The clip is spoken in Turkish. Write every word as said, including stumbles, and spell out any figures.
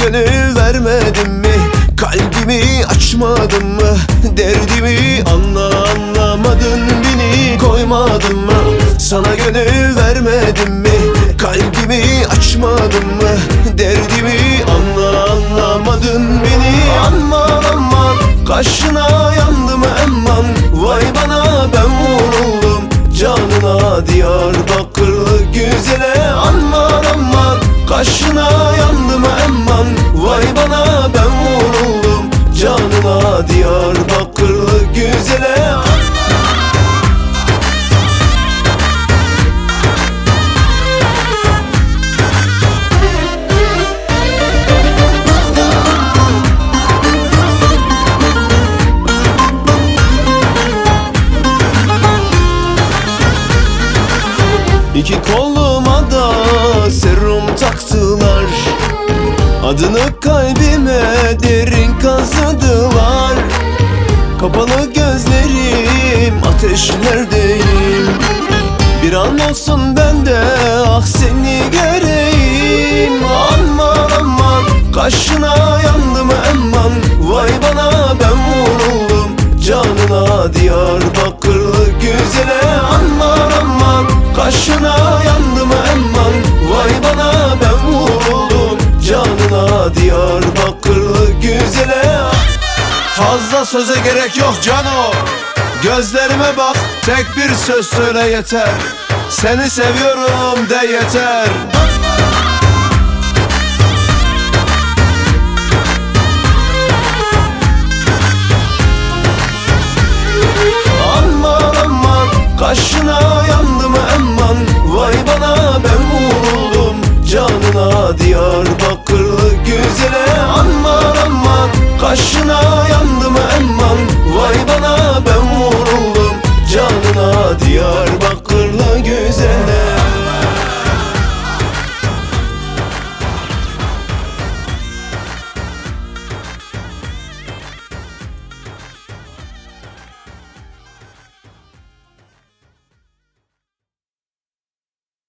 gönül vermedim mi? Kalbimi açmadım mı? Derdimi anla anlamadın beni, koymadın mı? Sana gönül vermedim mi? Kalbimi açmadım mı? Derdimi anla anlamadın beni. Aman aman kaşına yandım emman, vay bana ben vuruldum canına Diyarbakırlı güzele. Aman aman kaşına yandım emman, vay bana ben vuruldum canına Diyarbakırlı güzele. İki koluma da serum taktılar, adını kalbime derin kazıdılar. Kapalı gözlerim ateşlerdeyim, bir an olsun ben de ah seni göreyim. Aman aman kaşına yandım emman, vay bana ben vuruldum canına Diyarbakırlı güzele. Aman aman kaşına yandım emman, vay bana ben vuruldum canına Diyarbakırlı güzele. Fazla söze gerek yok cano, gözlerime bak tek bir söz söyle yeter. Seni seviyorum de yeter. Aman aman kaşına yandım emman, vay bana ben vuruldum canına Diyarbakırlı güzele. Aman aman kaşına